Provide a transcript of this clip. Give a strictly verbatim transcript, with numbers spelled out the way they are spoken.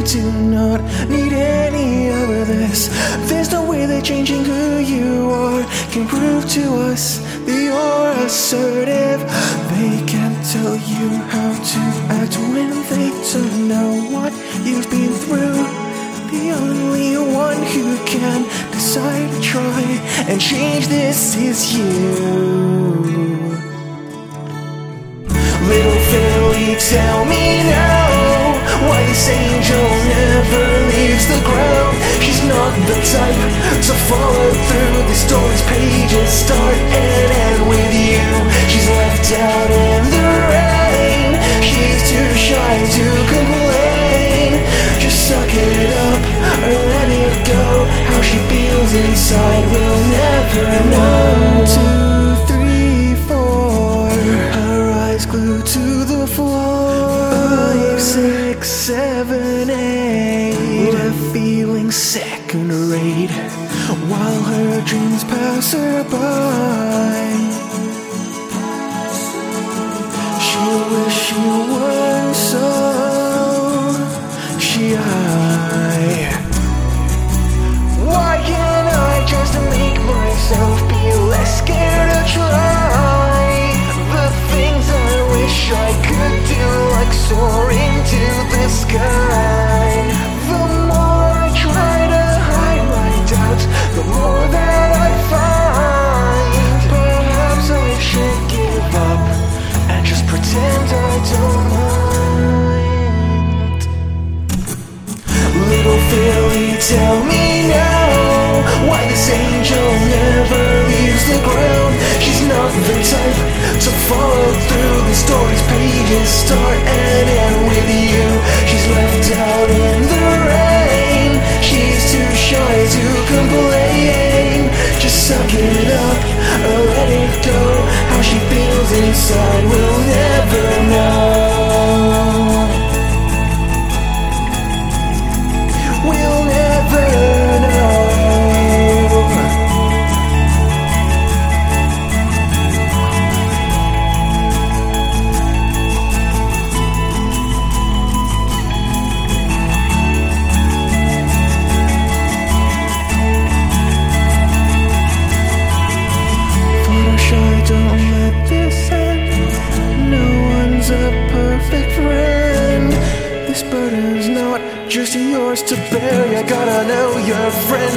do not need any of this. There's no way that changing who you are can prove to us that you're assertive. They can't tell you how to act when they don't know what you've been through. The only one who can decide to try and change this is you. Little Philly, tell me now why this angel never leaves the ground. She's not the type to follow through. The story's pages start and end with you. She's left out in the rain. She's too shy to complain. Just suck it up or let it go. How she feels inside we'll never know. Two, three, four. Her eyes glued to the floor. Five, six, seven, eight. We're feeling second rate while her dreams pass her by. She wish she weren't so shy. Why can't I just make myself be less scared to try the things I wish I could do, like soaring to the sky? The more I try to hide my doubts, the more that I find. Perhaps I should give up and just pretend I don't mind. Little Philly, tell me now why this angel never leaves the ground. She's not the type to follow through. The story's pages start and end with you. She's left out in the rain. She's too shy to complain. Just suck it up or let it go. How she feels inside we'll never know. We'll never know. Don't let this end. No one's a perfect friend. This burden's not just yours to bear. You gotta know your friend